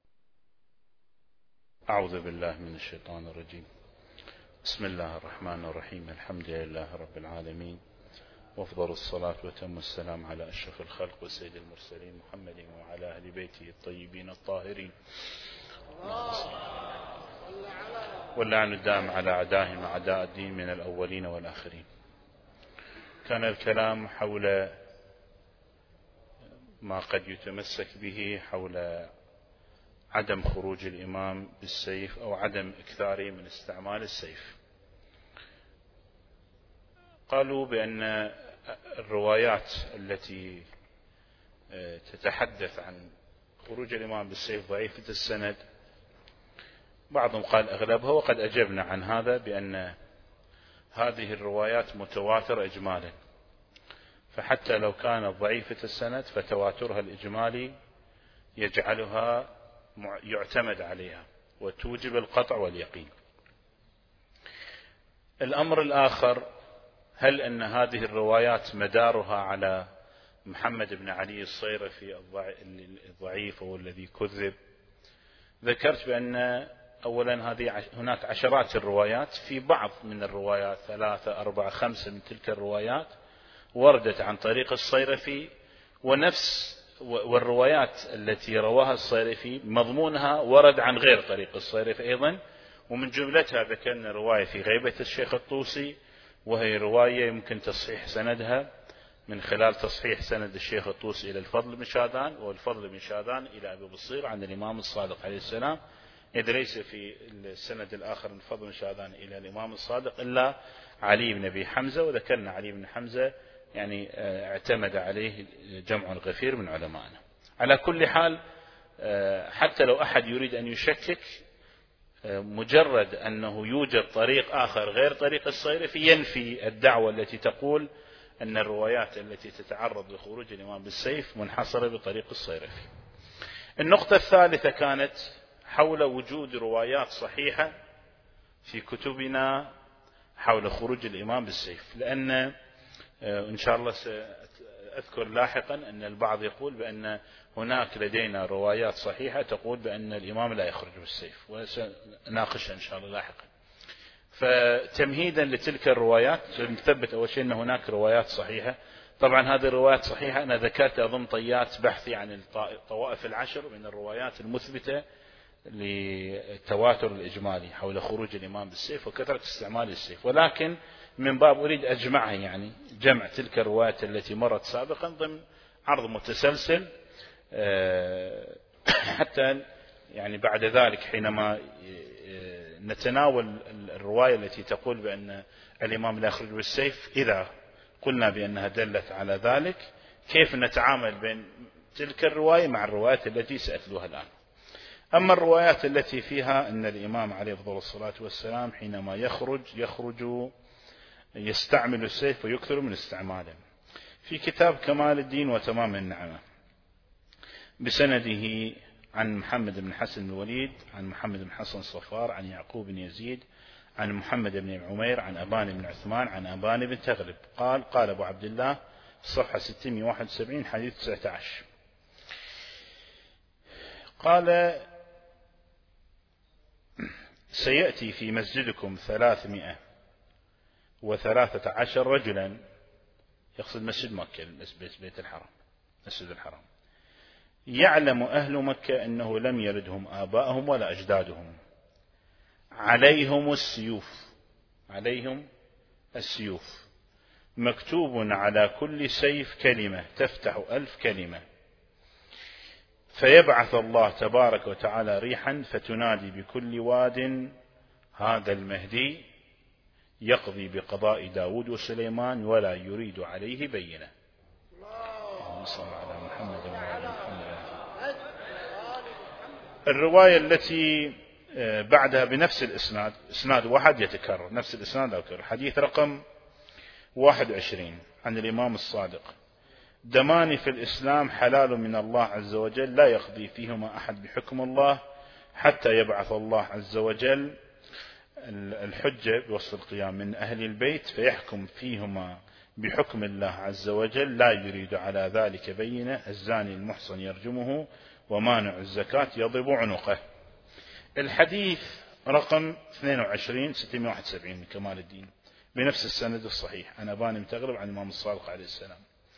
أعوذ بالله من الشيطان الرجيم. بسم الله الرحمن الرحيم. الحمد لله رب العالمين، وافضل الصلاة وتم السلام على أشرف الخلق وسيد المرسلين محمد وعلى أهل بيته الطيبين الطاهرين، واللعن الدائم على أعدائهم أعداء الدين من الأولين والآخرين. كان الكلام حول ما قد يتمسك به حول عدم خروج الإمام بالسيف أو عدم إكثاره من استعمال السيف. قالوا بأن الروايات التي تتحدث عن خروج الإمام بالسيف ضعيفة السند، بعضهم قال أغلبها، وقد أجبنا عن هذا بأن هذه الروايات متواترة إجمالا، فحتى لو كانت ضعيفة السند فتواترها الإجمالي يجعلها يعتمد عليها وتوجب القطع واليقين. الأمر الآخر، هل أن هذه الروايات مدارها على محمد بن علي الصيرفي الضعيف أو الذي كذب؟ ذكرت بأن أولا هذه هناك عشرات الروايات، في بعض من الروايات ثلاثة أربعة خمسة من تلك الروايات وردت عن طريق الصيرفي، ونفس والروايات التي رواها الصيرفي مضمونها ورد عن غير طريق الصيرفي أيضا، ومن جملتها ذكرنا رواية في غيبة الشيخ الطوسي، وهي رواية يمكن تصحيح سندها من خلال تصحيح سند الشيخ الطوسي إلى الفضل بن شاذان، والفضل بن شاذان إلى أبي بصير عن الإمام الصادق عليه السلام، إذ ليس في السند الآخر من الفضل بن شاذان إلى الإمام الصادق إلا علي بن أبي حمزة، وذكرنا علي بن حمزة يعني اعتمد عليه جمع غفير من علمائنا. على كل حال، حتى لو أحد يريد أن يشكك، مجرد أنه يوجد طريق آخر غير طريق الصيرفي ينفي الدعوة التي تقول أن الروايات التي تتعرض لخروج الإمام بالسيف منحصرة بطريق الصيرفي. النقطة الثالثة كانت حول وجود روايات صحيحة في كتبنا حول خروج الإمام بالسيف، لأن إن شاء الله سأذكر لاحقا أن البعض يقول بأن هناك لدينا روايات صحيحة تقول بأن الإمام لا يخرج بالسيف، وسنناقشها إن شاء الله لاحقا. فتمهيدا لتلك الروايات نثبت أول شيء أن هناك روايات صحيحة. طبعا هذه الروايات صحيحة أنا ذكرت ضمن طيات بحثي عن الطوائف العشر من الروايات المثبتة للتواتر الإجمالي حول خروج الإمام بالسيف وكثرة استعمال السيف، ولكن من باب أريد أجمعها، يعني جمع تلك الروايات التي مرت سابقا ضمن عرض متسلسل، حتى يعني بعد ذلك حينما نتناول الرواية التي تقول بأن الإمام لا يخرج بالسيف، إذا قلنا بأنها دلت على ذلك، كيف نتعامل بين تلك الرواية مع الروايات التي سأتلوها الآن. أما الروايات التي فيها أن الإمام عليه أفضل الصلاة والسلام حينما يخرج يخرج يستعمل السيف ويكثر من استعماله، في كتاب كمال الدين وتمام النعمة بسنده عن محمد بن حسن الوليد عن محمد بن حسن صفار عن يعقوب بن يزيد عن محمد بن عمير عن أبان بن عثمان عن أبان بن تغلب قال قال أبو عبد الله صفحة ستمائة وواحد وسبعين حديث تسعة عشر قال سيأتي في مسجدكم ثلاثمائة وثلاثة عشر رجلا، يقصد مسجد مكة بيت الحرام مسجد الحرام، يعلم أهل مكة أنه لم يردهم آباءهم ولا أجدادهم، عليهم السيوف عليهم السيوف مكتوب على كل سيف كلمة تفتح ألف كلمة، فيبعث الله تبارك وتعالى ريحا فتنادي بكل واد هذا المهدي يقضي بقضاء داود وسليمان ولا يريد عليه بينة. اللهم صل على محمد وعلى محمد. الرواية التي بعدها بنفس الإسناد، إسناد واحد يتكرر نفس الإسناد يتكرر، حديث رقم واحد وعشرين عن الإمام الصادق دمان في الإسلام حلال من الله عز وجل لا يقضي فيهما أحد بحكم الله حتى يبعث الله عز وجل الحجة بوصف القيام من أهل البيت فيحكم فيهما بحكم الله عز وجل لا يريد على ذلك بينة، الزاني المحصن يرجمه ومانع الزكاة يضرب عنقه. الحديث رقم اثنين وعشرين ستمائة وواحد وسبعين من كمال الدين بنفس السند الصحيح عن أبان بن تغلب عن الإمام الصادق عليه السلام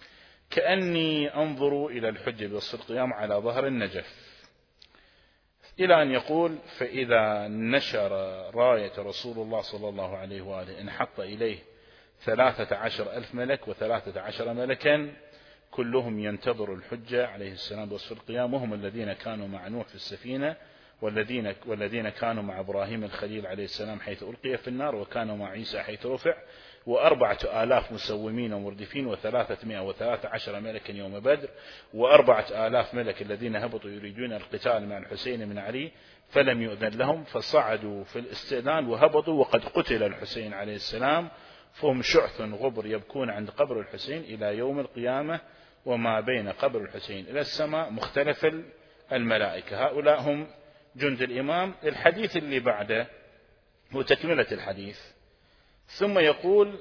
كأني أنظر إلى الحجة بوصف القيام على ظهر النجف، إلى أن يقول فإذا نشر راية رسول الله صلى الله عليه وآله انحط إليه ثلاثة عشر ألف ملك وثلاثة عشر ملكا كلهم ينتظر الحجة عليه السلام بوصف القيام، وهم الذين كانوا مع نوح في السفينة والذين, والذين كانوا مع إبراهيم الخليل عليه السلام حيث ألقي في النار، وكانوا مع عيسى حيث رفع، وأربعة آلاف مسومين ومردفين وثلاثمائة وثلاثة عشر ملكا يوم بدر، وأربعة آلاف ملك الذين هبطوا يريدون القتال مع الحسين من علي فلم يؤذن لهم فصعدوا في الاستئذان وهبطوا وقد قتل الحسين عليه السلام، فهم شعث غبر يبكون عند قبر الحسين إلى يوم القيامة، وما بين قبر الحسين إلى السماء مختلف الملائكة، هؤلاء هم جند الإمام. الحديث اللي بعده هو تكملة الحديث، ثم يقول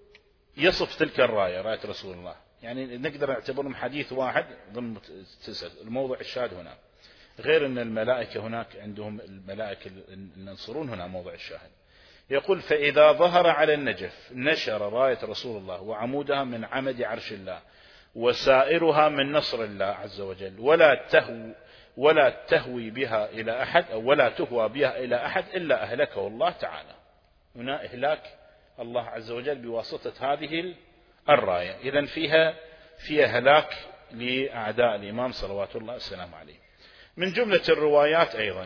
يصف تلك الراية راية رسول الله، يعني نقدر نعتبرهم حديث واحد ضمن الموضوع الشاهد هنا، غير أن الملائكة هناك عندهم الملائكة المنصورون هنا موضع الشاهد. يقول فإذا ظهر على النجف نشر راية رسول الله وعمودها من عمد عرش الله وسائرها من نصر الله عز وجل، ولا تهوي ولا تهوي بها إلى أحد أو ولا تهوى بها إلى أحد إلا أهلكه الله تعالى. هنا إهلاك الله عز وجل بواسطة هذه الراية، إذن فيها فيها هلاك لأعداء الإمام صلوات الله والسلام عليه. من جملة الروايات أيضا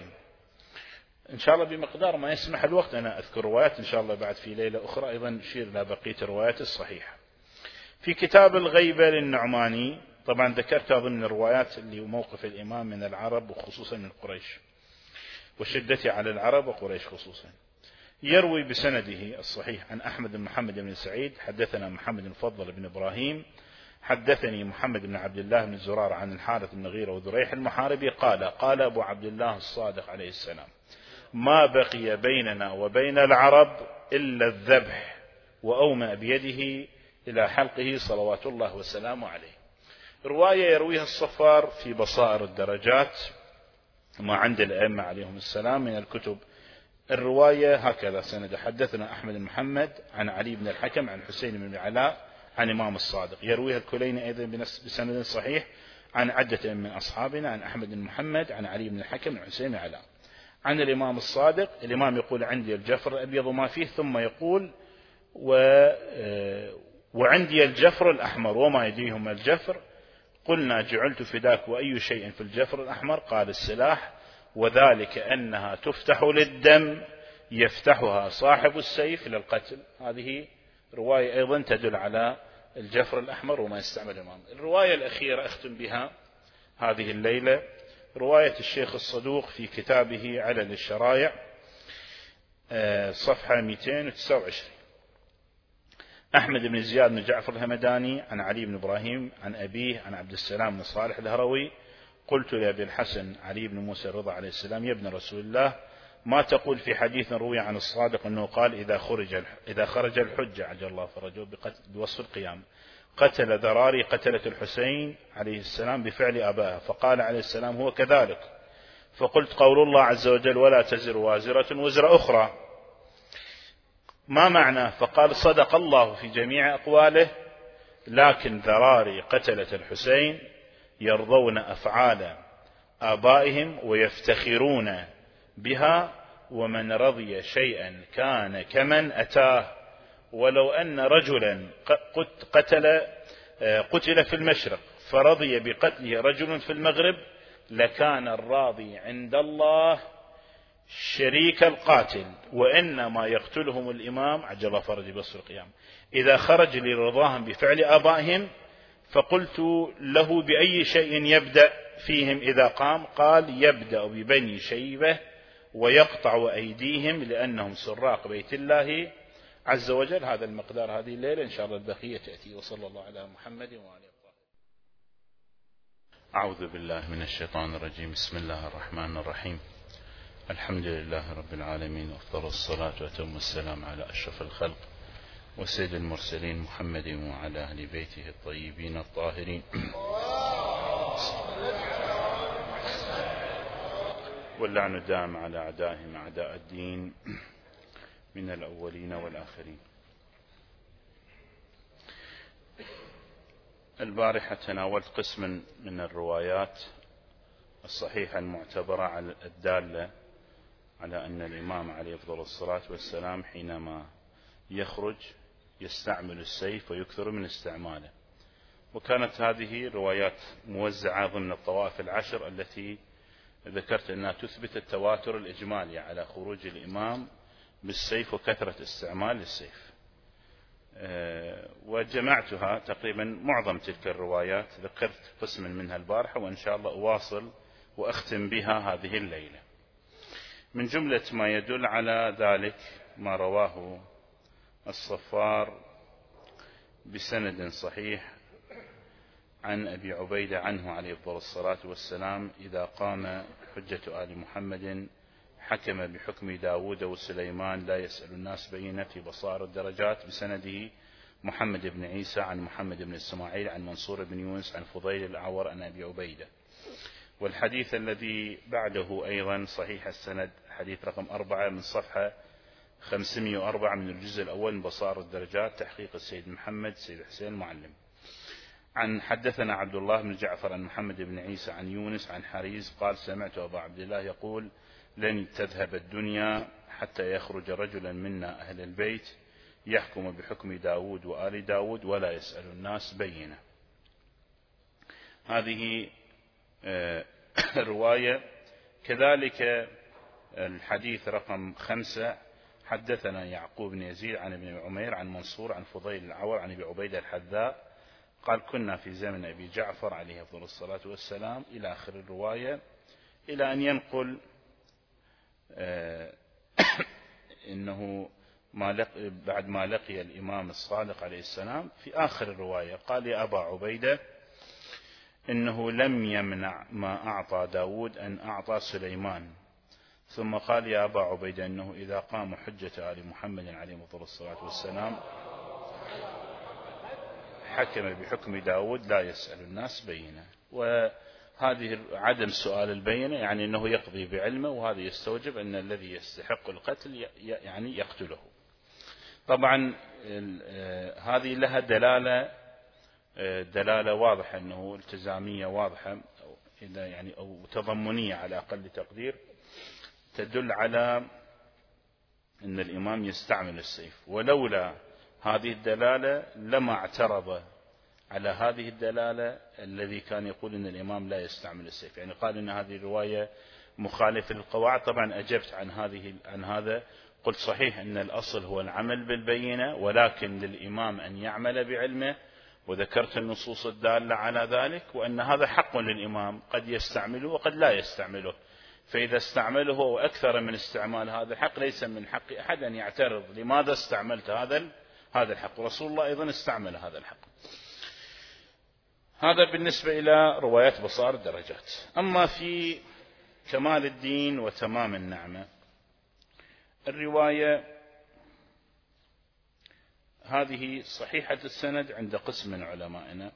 إن شاء الله بمقدار ما يسمح الوقت أنا أذكر روايات إن شاء الله بعد في ليلة أخرى أيضا نشير إلى بقية الروايات الصحيحة. في كتاب الغيبة للنعماني طبعا ذكرت ضمن الروايات اللي موقف الإمام من العرب وخصوصا من قريش وشدته على العرب وقريش خصوصا. يروي بسنده الصحيح عن أحمد بن محمد بن سعيد حدثنا محمد بن فضل بن إبراهيم حدثني محمد بن عبد الله بن زرار عن الحارث بن غيرة وذريح المحاربي قال قال أبو عبد الله الصادق عليه السلام ما بقي بيننا وبين العرب إلا الذبح، وأومأ بيده إلى حلقه صلوات الله وسلامه عليه. رواية يرويها الصفار في بصائر الدرجات ما عند الأئمة عليهم السلام من الكتب. الرواية هكذا سند حدثنا أحمد بن محمد عن علي بن الحكم عن حسين بن علاء عن إمام الصادق. يرويها الكليني أيضا بسند صحيح عن عدة من أصحابنا عن أحمد بن محمد عن علي بن الحكم عن حسين بن علاء عن الإمام الصادق. الإمام يقول عندي الجفر الأبيض وما فيه، ثم يقول و... وعندي الجفر الأحمر وما يديهم الجفر. قلنا جعلت فداك وأي شيء في الجفر الأحمر؟ قال السلاح، وذلك أنها تفتح للدم يفتحها صاحب السيف للقتل. هذه رواية أيضا تدل على الجفر الأحمر وما يستعمل الإمام. الرواية الأخيرة أختم بها هذه الليلة رواية الشيخ الصدوق في كتابه علل الشرائع صفحة مئتين وتسعة وعشرين. أحمد بن زياد بن جعفر الهمداني عن علي بن إبراهيم عن أبيه عن عبد السلام بن صالح الهروي قلت لأبي الحسن علي بن موسى الرضا عليه السلام يا ابن رسول الله ما تقول في حديث روي عن الصادق أنه قال إذا خرج إذا خرج الحجة عجل الله فرجه بوصف القيام قتل ذراري قتلة الحسين عليه السلام بفعل آبائها، فقال عليه السلام هو كذلك، فقلت قول الله عز وجل ولا تزر وازرة وزر أخرى ما معناه؟ فقال صدق الله في جميع أقواله، لكن ذراري قتلة الحسين يرضون أفعال آبائهم ويفتخرون بها، ومن رضي شيئا كان كمن أتاه، ولو أن رجلا قتل قتل في المشرق فرضي بقتله رجل في المغرب لكان الراضي عند الله شريك القاتل، وإنما يقتلهم الإمام عجل الله فرجه بصر القيام إذا خرج لرضاهم بفعل آبائهم. فقلت له بأي شيء يبدأ فيهم إذا قام؟ قال يبدأ ببني شيبة ويقطع أيديهم لأنهم سراق بيت الله عز وجل. هذا المقدار هذه الليلة، إن شاء الله البقية تأتي. وصلى الله على محمد وعلى آله. أعوذ بالله من الشيطان الرجيم. بسم الله الرحمن الرحيم. الحمد لله رب العالمين، وأفضل الصلاة وأتم السلام على أشرف الخلق وسيد المرسلين محمد وعلى أهل بيته الطيبين الطاهرين واللعن الدائم على أعدائهم أعداء الدين من الأولين والآخرين. البارحة تناولت قسما من الروايات الصحيحة المعتبرة على الدالة على أن الإمام عليه أفضل الصلاة والسلام حينما يخرج يستعمل السيف ويكثر من استعماله، وكانت هذه روايات موزعة ضمن الطوائف العشر التي ذكرت أنها تثبت التواتر الإجمالي على خروج الإمام بالسيف وكثرة استعمال السيف. وجمعتها تقريبا معظم تلك الروايات، ذكرت قسما منها البارحة وإن شاء الله أواصل وأختم بها هذه الليلة. من جملة ما يدل على ذلك ما رواه الصفار بسند صحيح عن أبي عبيدة عنه عليه أفضل الصلاة والسلام إذا قام حجة آل محمد حكم بحكم داود وسليمان لا يسأل الناس بينه في بصائر الدرجات، بسنده محمد بن عيسى عن محمد بن إسماعيل عن منصور بن يونس عن فضيل الأعور عن أبي عبيدة. والحديث الذي بعده أيضا صحيح السند، حديث رقم أربعة من صفحة خمسمائة وأربعة من الجزء الأول من بصائر الدرجات، تحقيق السيد محمد سيد حسين المعلم. عن حدثنا عبد الله بن جعفر عن محمد بن عيسى عن يونس عن حريز قال سمعت أبا عبد الله يقول لن تذهب الدنيا حتى يخرج رجلا منا أهل البيت يحكم بحكم داود وآل داود ولا يسأل الناس بينه. هذه رواية. كذلك الحديث رقم خمسة حدثنا يعقوب بن يزيد عن ابن عمير عن منصور عن فضيل العور عن ابي عبيدة الحذاء قال كنا في زمن أبي جعفر عليه أفضل الصلاة والسلام إلى آخر الرواية، إلى أن ينقل إنه ما لقي بعد ما لقي الإمام الصادق عليه السلام في آخر الرواية قال يا أبا عبيدة إنه لم يمنع ما أعطى داود أن أعطى سليمان، ثم قال يا أبا عبيدة إنه إذا قام حجة آل محمد عليه أفضل الصلاة والسلام حكم بحكم داود لا يسأل الناس بينه. وهذه عدم سؤال البينة يعني أنه يقضي بعلمه، وهذا يستوجب أن الذي يستحق القتل يعني يقتله. طبعا هذه لها دلالة دلالة واضحة أنه التزامية واضحة يعني أو تضمنية على أقل تقدير، تدل على أن الإمام يستعمل السيف، ولولا هذه الدلالة لما اعترض على هذه الدلالة الذي كان يقول أن الإمام لا يستعمل السيف، يعني قال أن هذه الرواية مخالفة للقواعد. طبعا أجبت عن هذه عن هذا، قلت صحيح أن الأصل هو العمل بالبينة، ولكن للإمام أن يعمل بعلمه، وذكرت النصوص الدالة على ذلك، وأن هذا حق للإمام قد يستعمله وقد لا يستعمله، فإذا استعمله وأكثر من استعمال هذا الحق ليس من حق أحد أن يعترض لماذا استعملت هذا هذا الحق، رسول الله أيضا استعمل هذا الحق. هذا بالنسبة إلى روايات بصائر الدرجات. أما في كمال الدين وتمام النعمة الرواية هذه صحيحة السند عند قسم من علمائنا،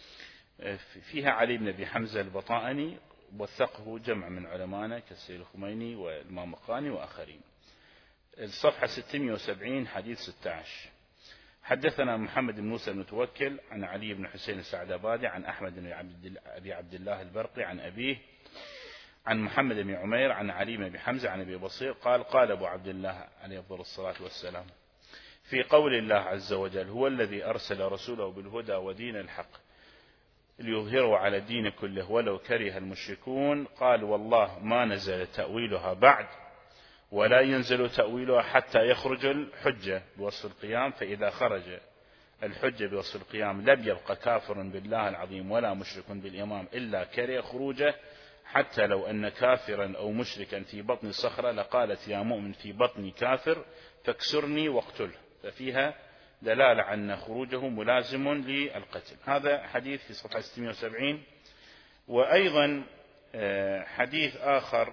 فيها علي بن أبي حمزة البطائني، وثقه جمع من علمائنا كالسيد الخميني والإمام القاني وآخرين. الصفحة ستمائة وسبعين حديث ستة عشر: حدثنا محمد بن موسى المتوكل عن علي بن حسين السعدابادي عن أحمد بن أبي عبد الله البرقي عن أبيه عن محمد بن عمير عن علي بن أبي حمزة عن أبي بصير قال: قال أبو عبد الله عليه أفضل الصلاة والسلام في قول الله عز وجل: هو الذي أرسل رسوله بالهدى ودين الحق ليظهره على الدين كله ولو كره المشركون. قال: والله ما نزل تأويلها بعد ولا ينزل تأويلها حتى يخرج الحجة بوصف القيام، فإذا خرج الحجة بوصف القيام لم يبق كافر بالله العظيم ولا مشرك بالإمام إلا كره خروجه، حتى لو أن كافرا أو مشركا في بطن صخرة لقالت: يا مؤمن في بطني كافر فاكسرني واقتله. ففيها دلالة عن خروجه ملازم للقتل. هذا حديث في صفحة ستمائة وسبعين. وأيضا حديث آخر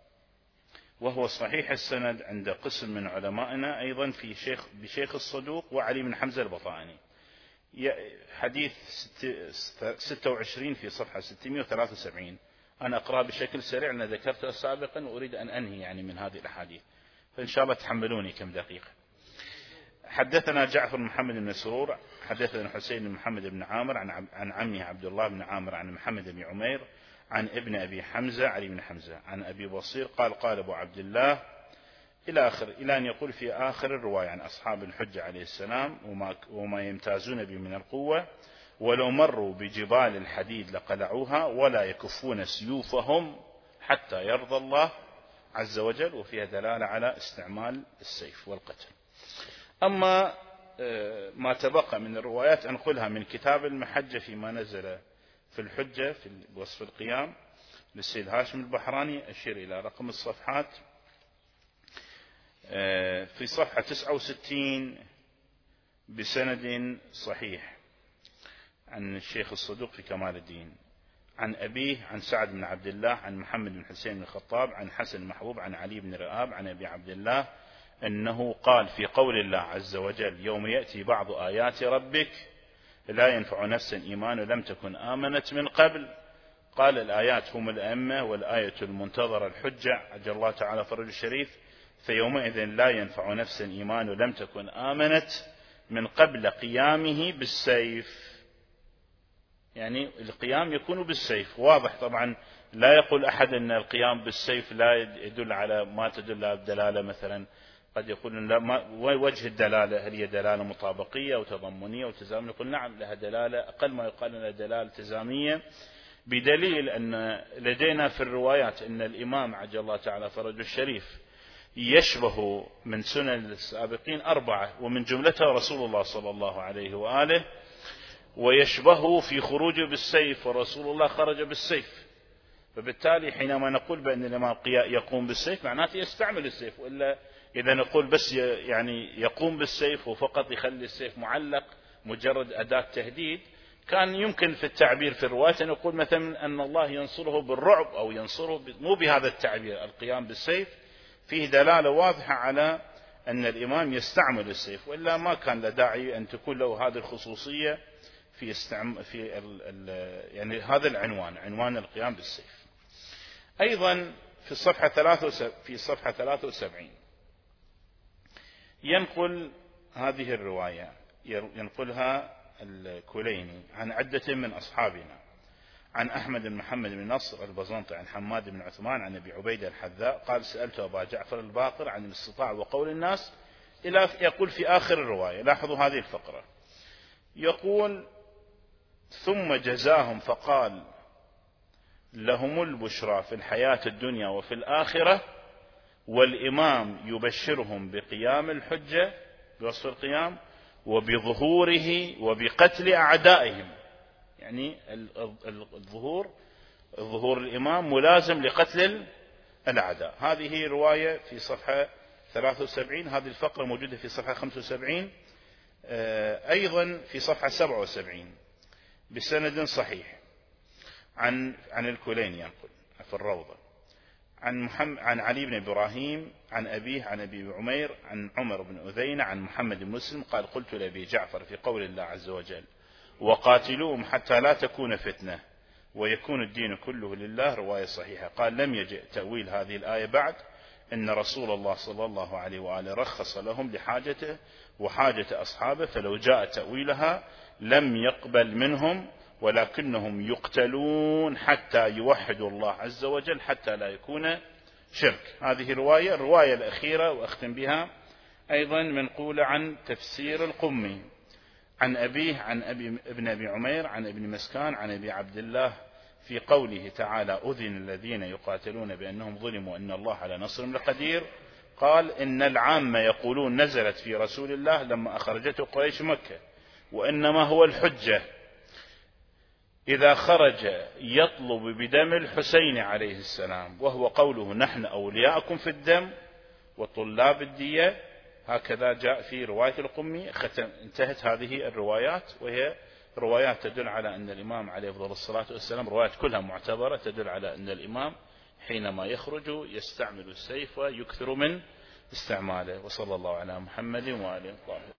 وهو صحيح السند عند قسم من علمائنا أيضا في شيخ بشيخ الصدوق وعلي بن حمزة البطائني، حديث ستة وعشرين في صفحة ستمائة وثلاثة وسبعين. أنا أقرأ بشكل سريع لأن ذكرته سابقا وأريد أن أنهي يعني من هذه الأحاديث، فإن شاء الله تحملوني كم دقيقة. حدثنا جعفر بن محمد بن مسرور حدثنا حسين بن محمد بن عامر عن عمه عبد الله بن عامر عن محمد بن عمير عن ابن أبي حمزة علي بن حمزة عن أبي بصير قال: قال أبو عبد الله إلى آخر، إلى أن يقول في آخر الرواية عن أصحاب الحجة عليه السلام وما, وما يمتازون به من القوة: ولو مروا بجبال الحديد لقلعوها ولا يكفون سيوفهم حتى يرضى الله عز وجل. وفيها دلالة على استعمال السيف والقتل. أما ما تبقى من الروايات أنقلها من كتاب المحجة فيما نزل في الحجة في وصف القيام للسيد هاشم البحراني، أشير إلى رقم الصفحات في صفحة تسعة وستين بسند صحيح عن الشيخ الصدوق في كمال الدين عن أبيه عن سعد بن عبد الله عن محمد بن حسين بن الخطاب عن حسن المحبوب عن علي بن رئاب عن أبي عبد الله أنه قال في قول الله عز وجل: يوم يأتي بعض آيات ربك لا ينفع نفسا إيمان لم تكن آمنت من قبل. قال: الآيات هم الأئمة، والآية المنتظرة الحجة عجل الله تعالى فرج الشريف، فيومئذ لا ينفع نفسا إيمان لم تكن آمنت من قبل قيامه بالسيف. يعني القيام يكون بالسيف، واضح طبعا. لا يقول أحد أن القيام بالسيف لا يدل على ما تدل على الدلالة، مثلا قد يقول لا ما وجه الدلالة، هل هي دلالة مطابقية أو تضمنية أو تزامنية؟ نقول نعم لها دلالة، أقل ما يقال لها دلالة التزامية، بدليل أن لدينا في الروايات أن الإمام عجل الله تعالى فرجه الشريف يشبه من سنن السابقين أربعة، ومن جملتها رسول الله صلى الله عليه وآله، ويشبهه في خروجه بالسيف، ورسول الله خرج بالسيف. فبالتالي حينما نقول بأن الإمام يقوم بالسيف معناته يستعمل السيف، وإلا إذا نقول بس يعني يقوم بالسيف وفقط يخلي السيف معلق مجرد أداة تهديد، كان يمكن في التعبير في الرواية أن يقول مثلا أن الله ينصره بالرعب أو ينصره، مو بهذا التعبير. القيام بالسيف فيه دلالة واضحة على أن الإمام يستعمل السيف، وإلا ما كان له داعي أن تكون له هذه الخصوصية في استعم في ال ال يعني هذا العنوان، عنوان القيام بالسيف. أيضا في الصفحة ثلاثة في صفحة ثلاثة وسبعين ينقل هذه الرواية، ينقلها الكليني عن عدة من أصحابنا عن أحمد بن محمد بن نصر البزنطي عن حماد بن عثمان عن أبي عبيدة الحذاء قال: سألت أبا جعفر الباقر عن الاستطاع وقول الناس، إلى يقول في آخر الرواية. لاحظوا هذه الفقرة، يقول: ثم جزاهم فقال: لهم البشرى في الحياة الدنيا وفي الآخرة، والإمام يبشرهم بقيام الحجة بوصف القيام وبظهوره وبقتل أعدائهم. يعني الظهور ظهور الإمام ملازم لقتل الأعداء. هذه رواية في صفحة ثلاثة وسبعين، هذه الفقرة موجودة في صفحة خمسة وسبعين، أيضا في صفحة سبعة وسبعين بسند صحيح عن عن الكليني ينقل في الروضة عن, محمد عن علي بن إبراهيم عن أبيه عن أبي عمير عن عمر بن أذينة عن محمد بن مسلم قال قلت لأبي جعفر في قول الله عز وجل وقاتلوهم حتى لا تكون فتنة ويكون الدين كله لله، رواية صحيحة. قال لم يجئ تأويل هذه الآية بعد، إن رسول الله صلى الله عليه وآله رخص لهم لحاجته وحاجة أصحابه، فلو جاء تأويلها لم يقبل منهم، ولكنهم يقتلون حتى يوحدوا الله عز وجل حتى لا يكون شرك. هذه رواية. الرواية الأخيرة وأختم بها أيضا منقولة عن تفسير القمي عن أبيه عن أبي ابن أبي عمير عن ابن مسكان عن أبي عبد الله في قوله تعالى أذن الذين يقاتلون بأنهم ظلموا أن الله على نصرهم لقدير. قال إن العامة يقولون نزلت في رسول الله لما أخرجته قريش مكة، وإنما هو الحجة إذا خرج يطلب بدم الحسين عليه السلام، وهو قوله نحن أولياءكم في الدم وطلاب الدية. هكذا جاء في رواية القمي. انتهت هذه الروايات، وهي روايات تدل على أن الإمام عليه أفضل الصلاة والسلام روايات كلها معتبرة تدل على أن الإمام حينما يخرج يستعمل السيف ويكثر من استعماله. وصلى الله على محمد وآله وصحبه.